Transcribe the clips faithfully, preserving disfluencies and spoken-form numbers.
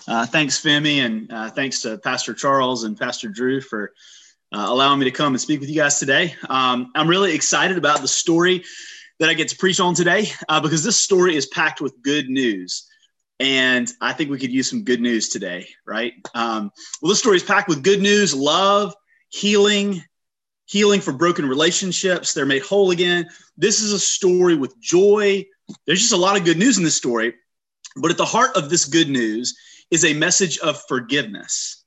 Uh, thanks, Femi, and uh, thanks to Pastor Charles and Pastor Drew for uh, allowing me to come and speak with you guys today. Um, I'm really excited about the story that I get to preach on today uh, because this story is packed with good news. And I think we could use some good news today, right? Um, well, this story is packed with good news, love, healing, healing for broken relationships. They're made whole again. This is a story with joy. There's just a lot of good news in this story. But at the heart of this good news is a message of forgiveness.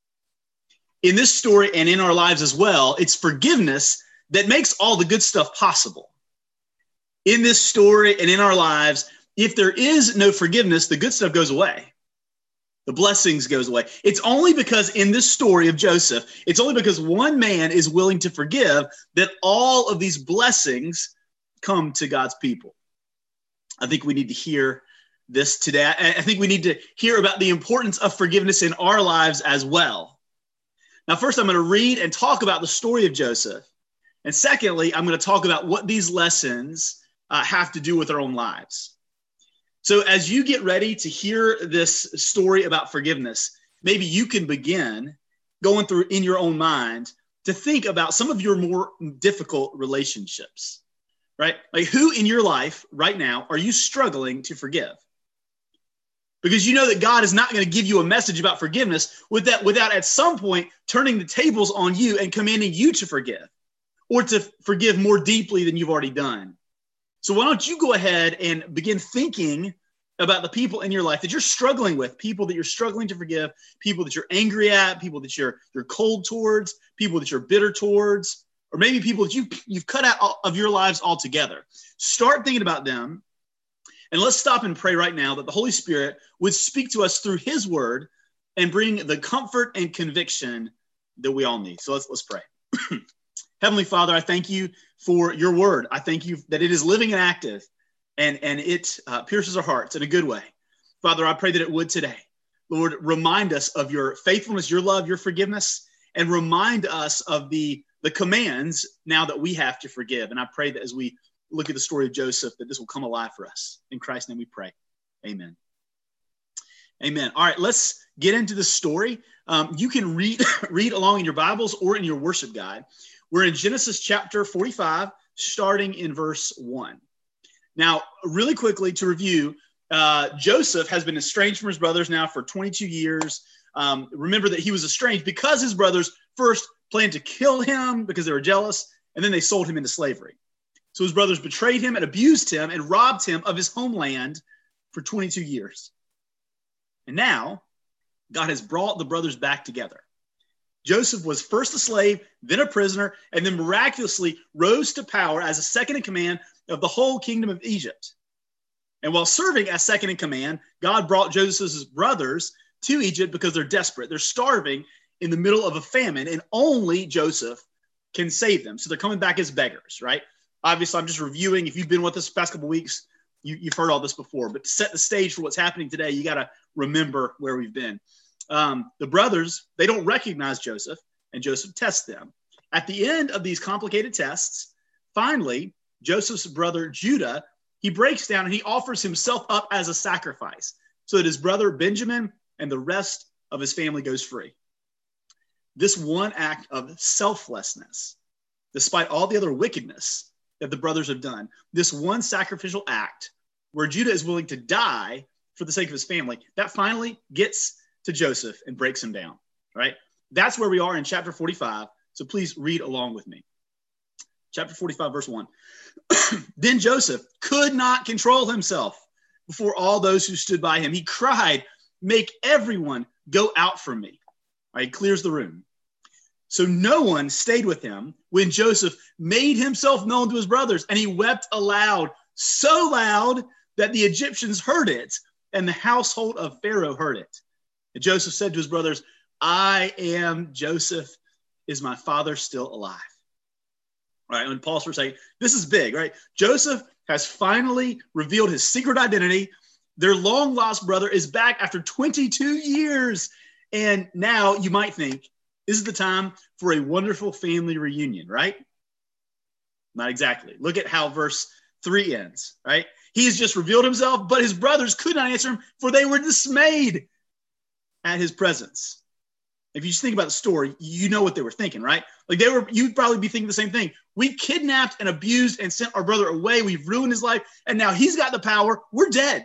In this story and in our lives as well, it's forgiveness that makes all the good stuff possible. In this story and in our lives, if there is no forgiveness, the good stuff goes away. The blessings goes away. It's only because in this story of Joseph, it's only because one man is willing to forgive that all of these blessings come to God's people. I think we need to hear this today. I think we need to hear about the importance of forgiveness in our lives as well. Now, first, I'm going to read and talk about the story of Joseph. And secondly, I'm going to talk about what these lessons uh, have to do with our own lives. So as you get ready to hear this story about forgiveness, maybe you can begin going through in your own mind to think about some of your more difficult relationships, right? Like who in your life right now are you struggling to forgive? Because you know that God is not going to give you a message about forgiveness with that, without at some point turning the tables on you and commanding you to forgive or to forgive more deeply than you've already done. So why don't you go ahead and begin thinking about the people in your life that you're struggling with, people that you're struggling to forgive, people that you're angry at, people that you're you're cold towards, people that you're bitter towards, or maybe people that you, you've cut out of your lives altogether. Start thinking about them. And let's stop and pray right now that the Holy Spirit would speak to us through his word and bring the comfort and conviction that we all need. So let's, let's pray. Heavenly Father, I thank you for your word. I thank you that it is living and active and, and it uh, pierces our hearts in a good way. Father, I pray that it would today. Lord, remind us of your faithfulness, your love, your forgiveness, and remind us of the, the commands now that we have to forgive. And I pray that as we look at the story of Joseph, that this will come alive for us. In Christ's name we pray. Amen. Amen. All right, let's get into the story. Um, you can read, read along in your Bibles or in your worship guide. We're in Genesis chapter forty-five, starting in verse one. Now, really quickly to review, uh, Joseph has been estranged from his brothers now for twenty-two years. Um, remember that he was estranged because his brothers first planned to kill him because they were jealous, and then they sold him into slavery. So his brothers betrayed him and abused him and robbed him of his homeland for twenty-two years. And now God has brought the brothers back together. Joseph was first a slave, then a prisoner, and then miraculously rose to power as a second in command of the whole kingdom of Egypt. And while serving as second in command, God brought Joseph's brothers to Egypt because they're desperate. They're starving in the middle of a famine, and only Joseph can save them. So they're coming back as beggars, right? Obviously, I'm just reviewing. If you've been with us the past couple of weeks, you, you've heard all this before. But to set the stage for what's happening today, you got to remember where we've been. Um, the brothers, they don't recognize Joseph, and Joseph tests them. At the end of these complicated tests, finally, Joseph's brother Judah, he breaks down and he offers himself up as a sacrifice so that his brother Benjamin and the rest of his family goes free. This one act of selflessness, despite all the other wickedness that the brothers have done, this one sacrificial act where Judah is willing to die for the sake of his family, that finally gets to Joseph and breaks him down, right? That's where we are in chapter forty-five. So please read along with me. Chapter forty-five, verse one. Then Joseph could not control himself before all those who stood by him. He cried, "Make everyone go out from me." All right, he clears the room. So no one stayed with him when Joseph made himself known to his brothers, and he wept aloud, so loud that the Egyptians heard it, and the household of Pharaoh heard it. And Joseph said to his brothers, "I am Joseph. Is my father still alive?" All right, and pause for a second. This is big, right? Joseph has finally revealed his secret identity. Their long-lost brother is back after twenty-two years. And now you might think, this is the time for a wonderful family reunion, right? Not exactly. Look at how verse three ends, right? He has just revealed himself, but his brothers could not answer him, for they were dismayed. at his presence. If you just think about the story, you know what they were thinking, right? Like they were, you'd probably be thinking the same thing. We kidnapped and abused and sent our brother away. We've ruined his life. And now he's got the power. We're dead.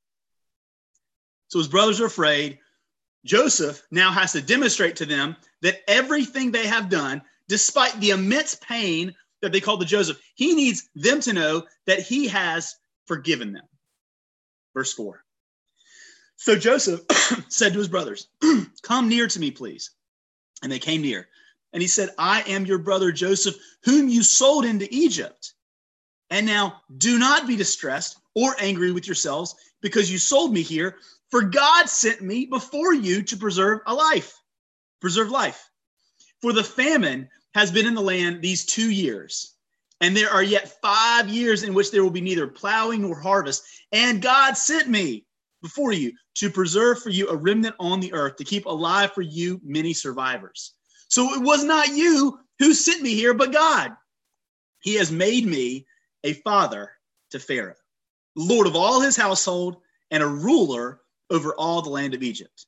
So his brothers are afraid. Joseph now has to demonstrate to them that everything they have done, despite the immense pain that they called to Joseph, he needs them to know that he has forgiven them. Verse four. So Joseph said to his brothers, come near to me, please. And they came near. And he said, I am your brother Joseph, whom you sold into Egypt. And now do not be distressed or angry with yourselves because you sold me here. For God sent me before you to preserve a life, preserve life. For the famine has been in the land these two years, and there are yet five years in which there will be neither plowing nor harvest. And God sent me before you to preserve for you a remnant on the earth, to keep alive for you many survivors. So it was not you who sent me here, but God. He has made me a father to Pharaoh, Lord of all his household, and a ruler over all the land of Egypt.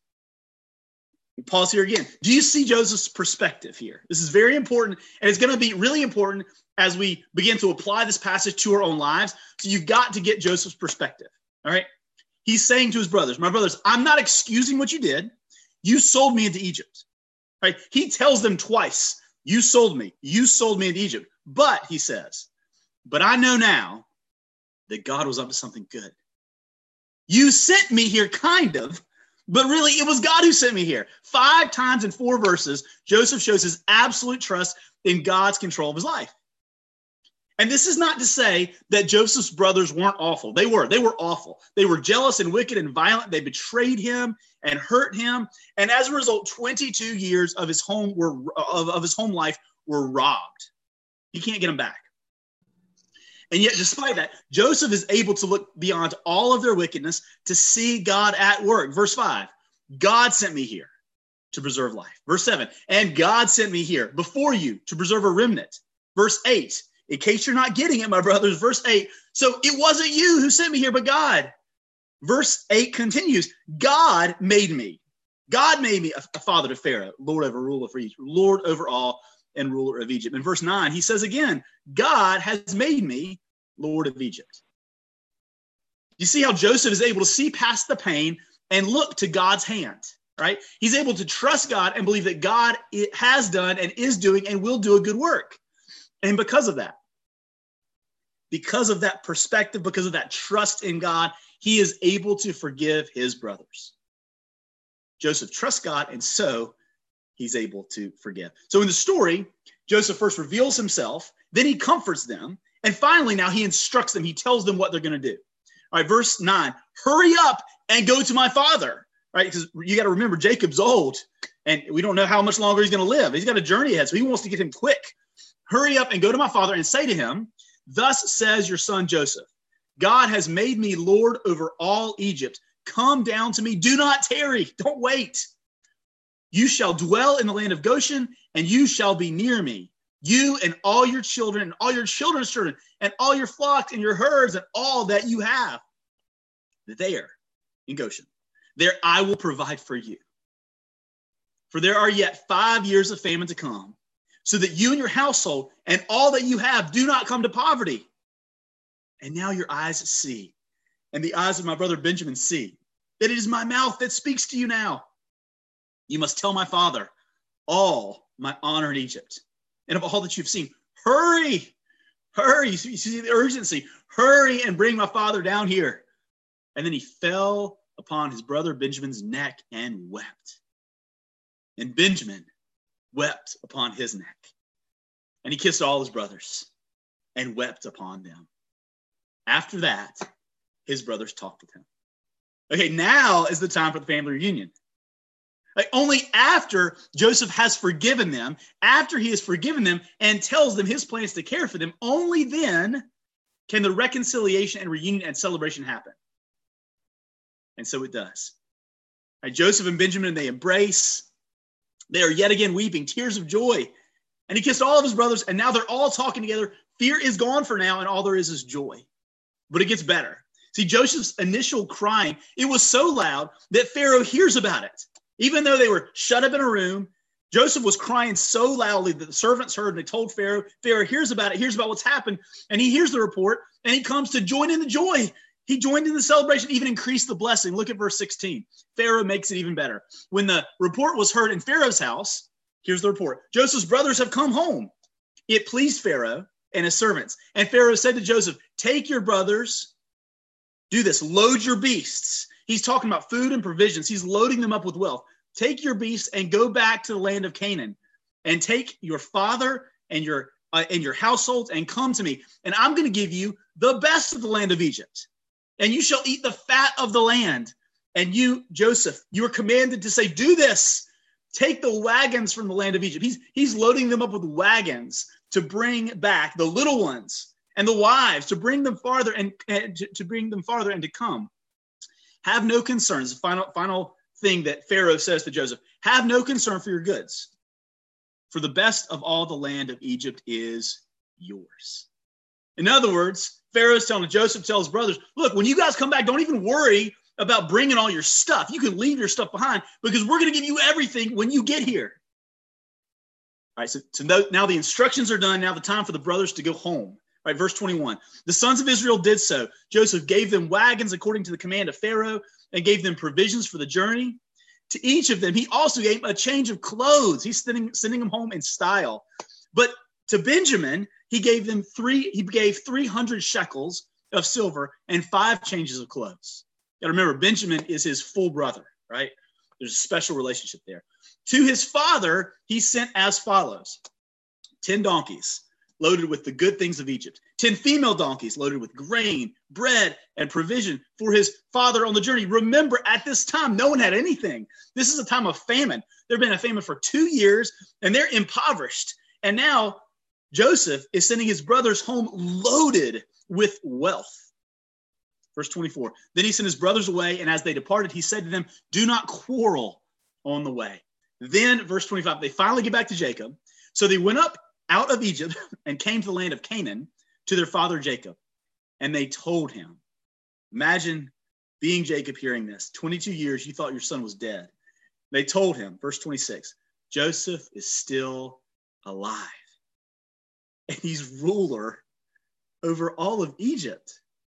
Pause here again. Do you see Joseph's perspective here? This is very important, and it's going to be really important as we begin to apply this passage to our own lives. So you've got to get Joseph's perspective, all right? He's saying to his brothers, my brothers, I'm not excusing what you did. You sold me into Egypt, right? He tells them twice, you sold me. You sold me into Egypt. But, he says, but I know now that God was up to something good. You sent me here, kind of, but really it was God who sent me here. Five times in four verses, Joseph shows his absolute trust in God's control of his life. And this is not to say that Joseph's brothers weren't awful. They were. They were awful. They were jealous and wicked and violent. They betrayed him and hurt him. And as a result, twenty-two years of his home were of, of his home life were robbed. He can't get them back. And yet, despite that, Joseph is able to look beyond all of their wickedness to see God at work. Verse five, God sent me here to preserve life. Verse seven, and God sent me here before you to preserve a remnant. Verse eight, in case you're not getting it, my brothers, verse eight, so it wasn't you who sent me here, but God. Verse eight continues, God made me. God made me a, a father to Pharaoh, Lord over ruler for Egypt, Lord over all and ruler of Egypt. In verse nine, he says again, God has made me Lord of Egypt. You see how Joseph is able to see past the pain and look to God's hand, right? He's able to trust God and believe that God has done and is doing and will do a good work. And because of that, because of that perspective, because of that trust in God, he is able to forgive his brothers. Joseph trusts God, and so he's able to forgive. So in the story, Joseph first reveals himself, then he comforts them, and finally now he instructs them. He tells them what they're going to do. All right, verse nine, hurry up and go to my father, right? Because you got to remember, Jacob's old, and we don't know how much longer he's going to live. He's got a journey ahead, so he wants to get him quick. Hurry up and go to my father and say to him, thus says your son Joseph, God has made me Lord over all Egypt. Come down to me. Do not tarry. Don't wait. You shall dwell in the land of Goshen, and you shall be near me. You and all your children and all your children's children and all your flocks and your herds and all that you have. There in Goshen, there I will provide for you. For there are yet five years of famine to come, so that you and your household and all that you have do not come to poverty. And now your eyes see, and the eyes of my brother Benjamin see, that it is my mouth that speaks to you now. You must tell my father all my honor in Egypt, and of all that you've seen. Hurry, hurry. You see the urgency. Hurry and bring my father down here. And then he fell upon his brother Benjamin's neck and wept. And Benjamin wept upon his neck. And he kissed all his brothers and wept upon them. After that, his brothers talked with him. Okay, now is the time for the family reunion. Like only after Joseph has forgiven them, after he has forgiven them and tells them his plans to care for them, only then can the reconciliation and reunion and celebration happen. And so it does. Right, Joseph and Benjamin, they embrace. They are yet again weeping, tears of joy. And he kissed all of his brothers, and now they're all talking together. Fear is gone for now, and all there is is joy. But it gets better. See, Joseph's initial crying, it was so loud that Pharaoh hears about it. Even though they were shut up in a room, Joseph was crying so loudly that the servants heard, and they told Pharaoh. Pharaoh hears about it, hears about what's happened, and he hears the report, and he comes to join in the joy. He joined in the celebration, even increased the blessing. Look at verse sixteen. Pharaoh makes it even better. When the report was heard in Pharaoh's house, here's the report. Joseph's brothers have come home. It pleased Pharaoh and his servants. And Pharaoh said to Joseph, take your brothers, do this, load your beasts. He's talking about food and provisions. He's loading them up with wealth. Take your beasts and go back to the land of Canaan, and take your father and your uh, and your households and come to me. And I'm going to give you the best of the land of Egypt, and you shall eat the fat of the land. And you, Joseph, you are commanded to say, do this. Take the wagons from the land of Egypt. He's, he's loading them up with wagons to bring back the little ones and the wives, to bring them farther and, and to, to bring them farther and to come. Have no concerns. The final, final thing that Pharaoh says to Joseph, have no concern for your goods, for the best of all the land of Egypt is yours. In other words, Pharaoh's telling Joseph, tells his brothers, look, when you guys come back, don't even worry about bringing all your stuff. You can leave your stuff behind because we're going to give you everything when you get here. All right, so, so now the instructions are done. Now the time for the brothers to go home. All right, verse twenty-one. The sons of Israel did so. Joseph gave them wagons according to the command of Pharaoh and gave them provisions for the journey. To each of them, he also gave a change of clothes. He's sending, sending them home in style. But to Benjamin, he gave them three, he gave three hundred shekels of silver and five changes of clothes. You got to remember, Benjamin is his full brother, right? There's a special relationship there. To his father, he sent as follows: ten donkeys loaded with the good things of Egypt, ten female donkeys loaded with grain, bread, and provision for his father on the journey. Remember, at this time, no one had anything. This is a time of famine. There's been a famine for two years, and they're impoverished. And now Joseph is sending his brothers home loaded with wealth. Verse twenty-four, then he sent his brothers away, and as they departed, he said to them, do not quarrel on the way. Then, verse twenty-five, they finally get back to Jacob. So they went up out of Egypt and came to the land of Canaan to their father Jacob. And they told him, imagine being Jacob hearing this. twenty-two years, you thought your son was dead. They told him, verse twenty-six, Joseph is still alive, and he's ruler over all of Egypt.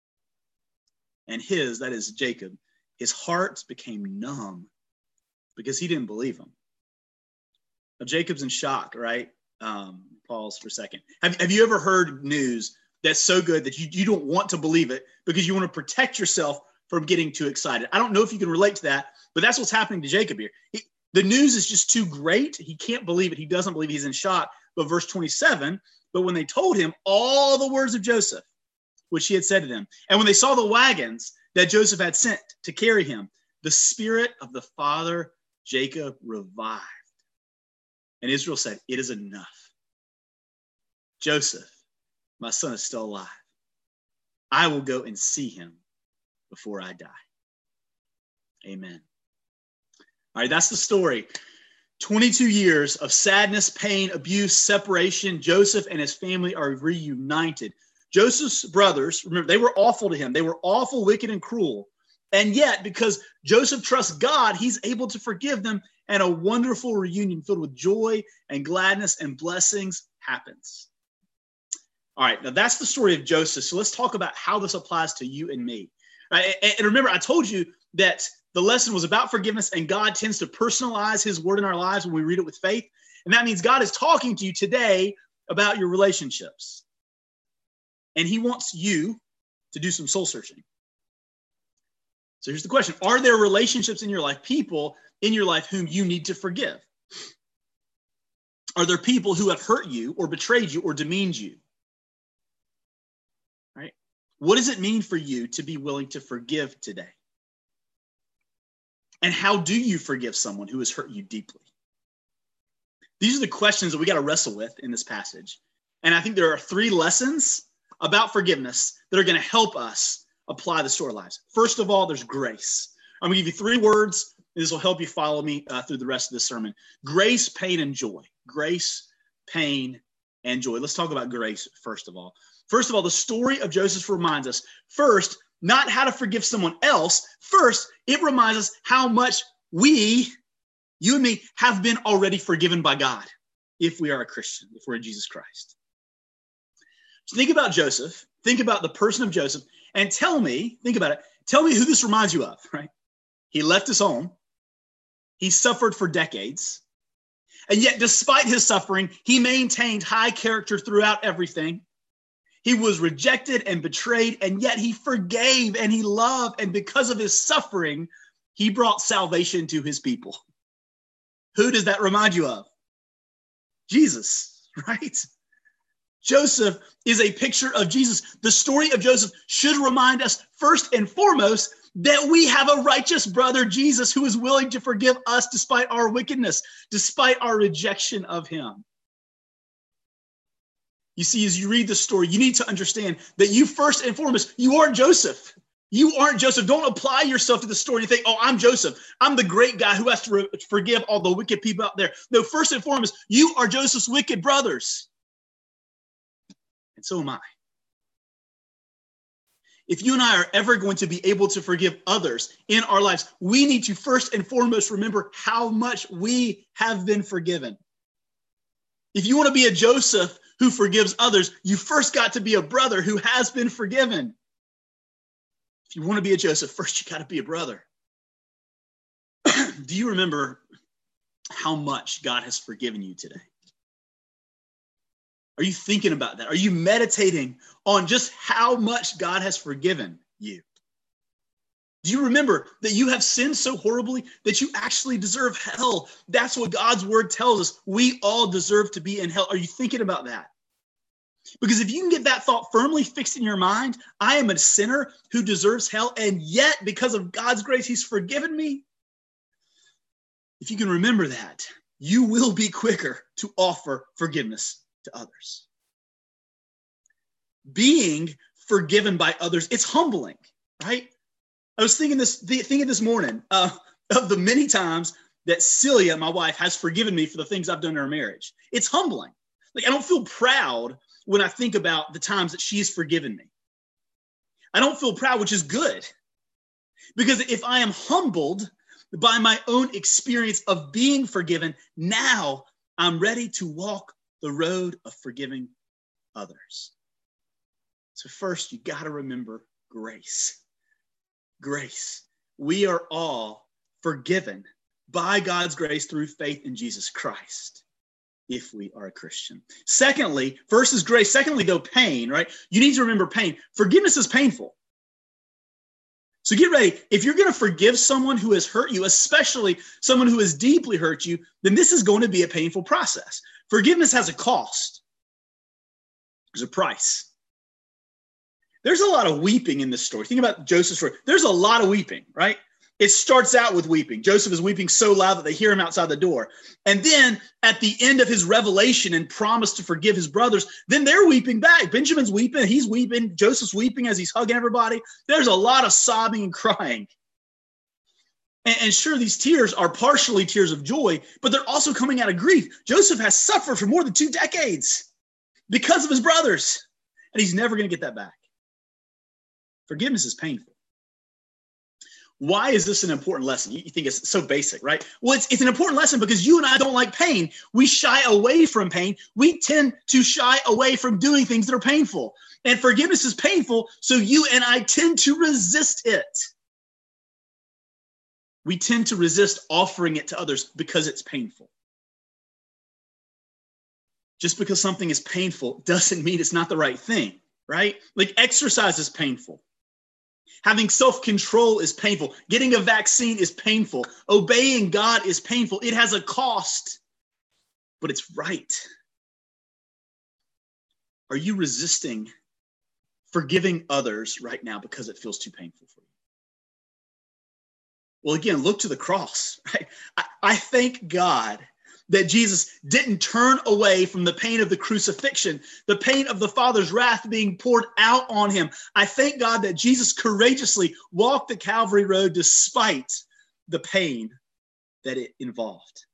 And his, that is Jacob, his heart became numb because he didn't believe him. Now, Jacob's in shock, right? Um, pause for a second. Have, have you ever heard news that's so good that you, you don't want to believe it because you want to protect yourself from getting too excited? I don't know if you can relate to that, but that's what's happening to Jacob here. He, the news is just too great. He can't believe it. He doesn't believe it. He's in shock. But verse twenty-seven, but when they told him all the words of Joseph, which he had said to them, and when they saw the wagons that Joseph had sent to carry him, the spirit of the father Jacob revived. And Israel said, it is enough. Joseph, my son, is still alive. I will go and see him before I die. Amen. All right, that's the story. twenty-two years of sadness, pain, abuse, separation. Joseph and his family are reunited. Joseph's brothers, remember, they were awful to him. They were awful, wicked, and cruel. And yet, because Joseph trusts God, he's able to forgive them, and a wonderful reunion filled with joy and gladness and blessings happens. All right, now that's the story of Joseph. So let's talk about how this applies to you and me. Right? And remember, I told you that the lesson was about forgiveness, and God tends to personalize his word in our lives when we read it with faith. And that means God is talking to you today about your relationships. And he wants you to do some soul searching. So here's the question. Are there relationships in your life, people in your life whom you need to forgive? Are there people who have hurt you or betrayed you or demeaned you? Right? What does it mean for you to be willing to forgive today? And how do you forgive someone who has hurt you deeply? These are the questions that we got to wrestle with in this passage. And I think there are three lessons about forgiveness that are going to help us apply this to our lives. First of all, there's grace. I'm going to give you three words. This will help you follow me uh, through the rest of this sermon. Grace, pain, and joy. Grace, pain, and joy. Let's talk about grace first of all. First of all, the story of Joseph reminds us, first, not how to forgive someone else. First, it reminds us how much we You and me have been already forgiven by God if we are a Christian, if we're in Jesus Christ. So think about Joseph. Think about the person of Joseph and tell me, think about it, tell me who this reminds you of, right? He left his home. He suffered for decades. And yet, despite his suffering, he maintained high character throughout everything. He was rejected and betrayed, and yet he forgave and he loved. And because of his suffering, he brought salvation to his people. Who does that remind you of? Jesus, right? Joseph is a picture of Jesus. The story of Joseph should remind us first and foremost that we have a righteous brother, Jesus, who is willing to forgive us despite our wickedness, despite our rejection of him. You see, as you read the story, you need to understand that you first and foremost, you are Joseph. You aren't Joseph. Don't apply yourself to the story and think, oh, I'm Joseph. I'm the great guy who has to re- forgive all the wicked people out there. No, first and foremost, you are Joseph's wicked brothers. And so am I. If you and I are ever going to be able to forgive others in our lives, we need to first and foremost remember how much we have been forgiven. If you want to be a Joseph who forgives others, you first got to be a brother who has been forgiven. If you want to be a Joseph, first you got to be a brother. Do you remember how much God has forgiven you today? Are you thinking about that? Are you meditating on just how much God has forgiven you? Do you remember that you have sinned so horribly that you actually deserve hell? That's what God's word tells us. We all deserve to be in hell. Are you thinking about that? Because if you can get that thought firmly fixed in your mind, I am a sinner who deserves hell, and yet because of God's grace, he's forgiven me. If you can remember that, you will be quicker to offer forgiveness to others. Being forgiven by others, it's humbling, right? I was thinking this thinking this morning uh, of the many times that Celia, my wife, has forgiven me for the things I've done in our marriage. It's humbling. Like, I don't feel proud when I think about the times that she's forgiven me. I don't feel proud, which is good. Because if I am humbled by my own experience of being forgiven, now I'm ready to walk the road of forgiving others. So first, you got to remember grace. Grace. We are all forgiven by God's grace through faith in Jesus Christ, if we are a Christian. Secondly, first is grace. Secondly, though, pain, right? You need to remember pain. Forgiveness is painful. So get ready. If you're going to forgive someone who has hurt you, especially someone who has deeply hurt you, then this is going to be a painful process. Forgiveness has a cost. There's a price. There's a lot of weeping in this story. Think about Joseph's story. There's a lot of weeping, right? It starts out with weeping. Joseph is weeping so loud that they hear him outside the door. And then at the end of his revelation and promise to forgive his brothers, then they're weeping back. Benjamin's weeping. He's weeping. Joseph's weeping as he's hugging everybody. There's a lot of sobbing and crying. And, and sure, these tears are partially tears of joy, but they're also coming out of grief. Joseph has suffered for more than two decades because of his brothers, and he's never going to get that back. Forgiveness is painful. Why is this an important lesson? You think it's so basic, right? Well, it's, it's an important lesson because you and I don't like pain. We shy away from pain. We tend to shy away from doing things that are painful. And forgiveness is painful, so you and I tend to resist it. We tend to resist offering it to others because it's painful. Just because something is painful doesn't mean it's not the right thing, right? Like exercise is painful. Having self-control is painful. Getting a vaccine is painful. Obeying God is painful. It has a cost, but it's right. Are you resisting forgiving others right now because it feels too painful for you? Well, again, look to the cross, right? I, I thank God that Jesus didn't turn away from the pain of the crucifixion, the pain of the Father's wrath being poured out on him. I thank God that Jesus courageously walked the Calvary road despite the pain that it involved.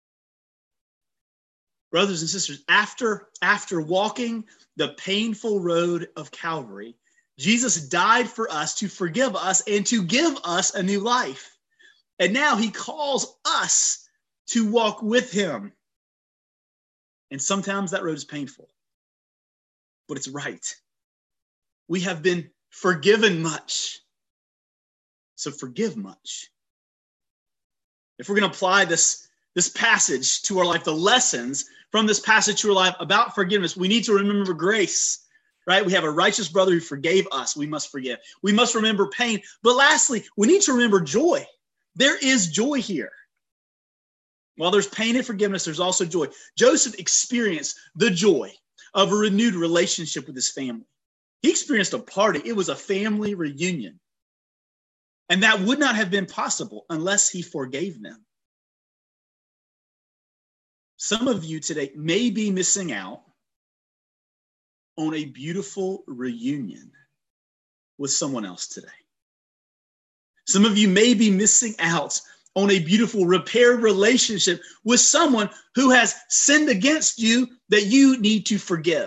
Brothers and sisters, after, after walking the painful road of Calvary, Jesus died for us to forgive us and to give us a new life. And now he calls us to walk with him. And sometimes that road is painful, but it's right. We have been forgiven much, so forgive much. If we're going to apply this, this passage to our life, the lessons from this passage to our life about forgiveness, we need to remember grace, right? We have a righteous brother who forgave us. We must forgive. We must remember pain. But lastly, we need to remember joy. There is joy here. While there's pain and forgiveness, there's also joy. Joseph experienced the joy of a renewed relationship with his family. He experienced a party. It was a family reunion. And that would not have been possible unless he forgave them. Some of you today may be missing out on a beautiful reunion with someone else today. Some of you may be missing out on a beautiful repaired relationship with someone who has sinned against you that you need to forgive.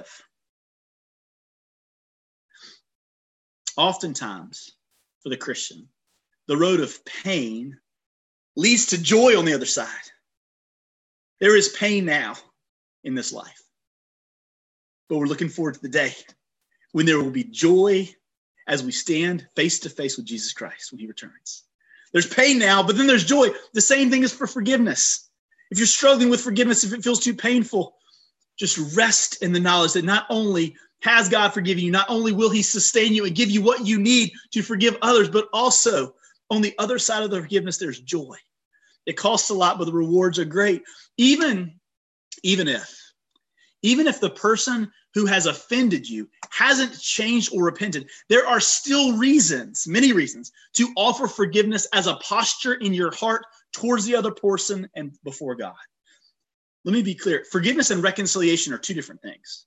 Oftentimes, for the Christian, the road of pain leads to joy on the other side. There is pain now in this life, but we're looking forward to the day when there will be joy as we stand face to face with Jesus Christ when he returns. There's pain now, but then there's joy. The same thing is for forgiveness. If you're struggling with forgiveness, if it feels too painful, just rest in the knowledge that not only has God forgiven you, not only will he sustain you and give you what you need to forgive others, but also on the other side of the forgiveness, there's joy. It costs a lot, but the rewards are great. Even, even if, even if the person who has offended you hasn't changed or repented, there are still reasons, many reasons, to offer forgiveness as a posture in your heart towards the other person and before God. Let me be clear. Forgiveness and reconciliation are two different things.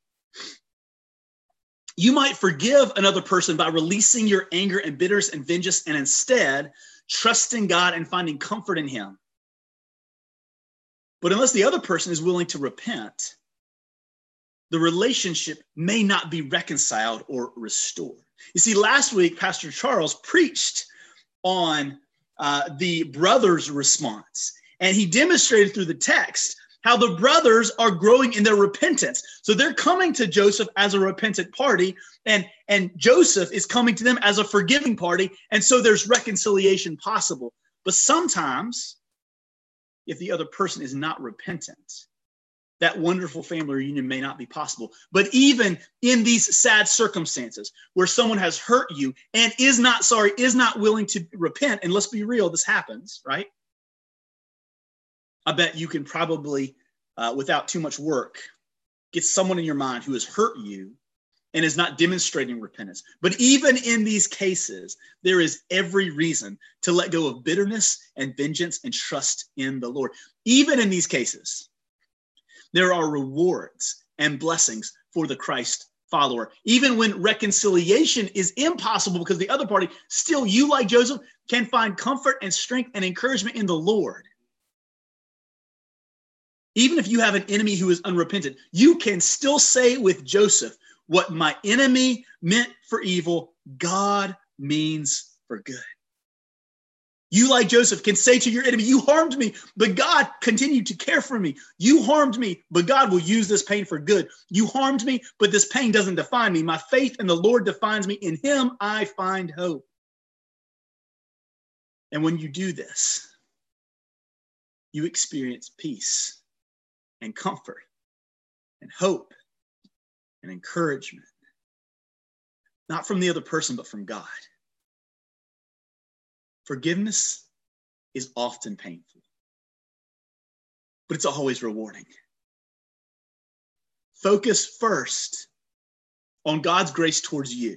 You might forgive another person by releasing your anger and bitterness and vengeance and instead trusting God and finding comfort in him. But unless the other person is willing to repent, the relationship may not be reconciled or restored. You see, last week, Pastor Charles preached on uh, the brothers' response, and he demonstrated through the text how the brothers are growing in their repentance. So they're coming to Joseph as a repentant party, and, and Joseph is coming to them as a forgiving party, and so there's reconciliation possible. But sometimes, if the other person is not repentant, that wonderful family reunion may not be possible. But even in these sad circumstances where someone has hurt you and is not sorry, is not willing to repent, and let's be real, this happens, right? I bet you can probably, uh, without too much work, get someone in your mind who has hurt you and is not demonstrating repentance. But even in these cases, there is every reason to let go of bitterness and vengeance and trust in the Lord. Even in these cases, there are rewards and blessings for the Christ follower. Even when reconciliation is impossible because the other party, still you, like Joseph, can find comfort and strength and encouragement in the Lord. Even if you have an enemy who is unrepentant, you can still say with Joseph, what my enemy meant for evil, God means for good. You, like Joseph, can say to your enemy, you harmed me, but God continued to care for me. You harmed me, but God will use this pain for good. You harmed me, but this pain doesn't define me. My faith in the Lord defines me. In him, I find hope. And when you do this, you experience peace and comfort and hope and encouragement, not from the other person, but from God. Forgiveness is often painful, but it's always rewarding. Focus first on God's grace towards you.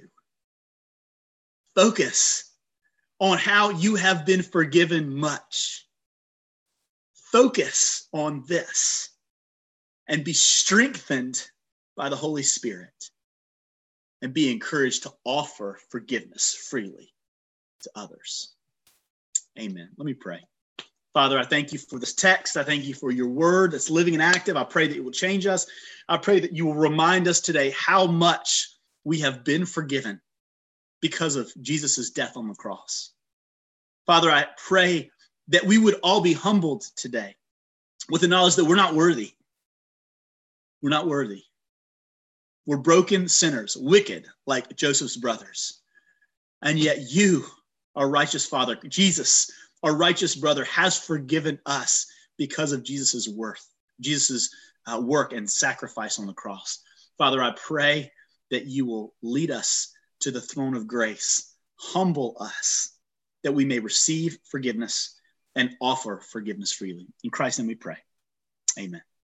Focus on how you have been forgiven much. Focus on this and be strengthened by the Holy Spirit and be encouraged to offer forgiveness freely to others. Amen. Let me pray. Father, I thank you for this text. I thank you for your word that's living and active. I pray that it will change us. I pray that you will remind us today how much we have been forgiven because of Jesus' death on the cross. Father, I pray that we would all be humbled today with the knowledge that we're not worthy. We're not worthy. We're broken sinners, wicked like Joseph's brothers. And yet you, our righteous Father, Jesus, our righteous brother, has forgiven us because of Jesus' worth, Jesus' uh, work and sacrifice on the cross. Father, I pray that you will lead us to the throne of grace, humble us, that we may receive forgiveness and offer forgiveness freely. In Christ's name we pray. Amen.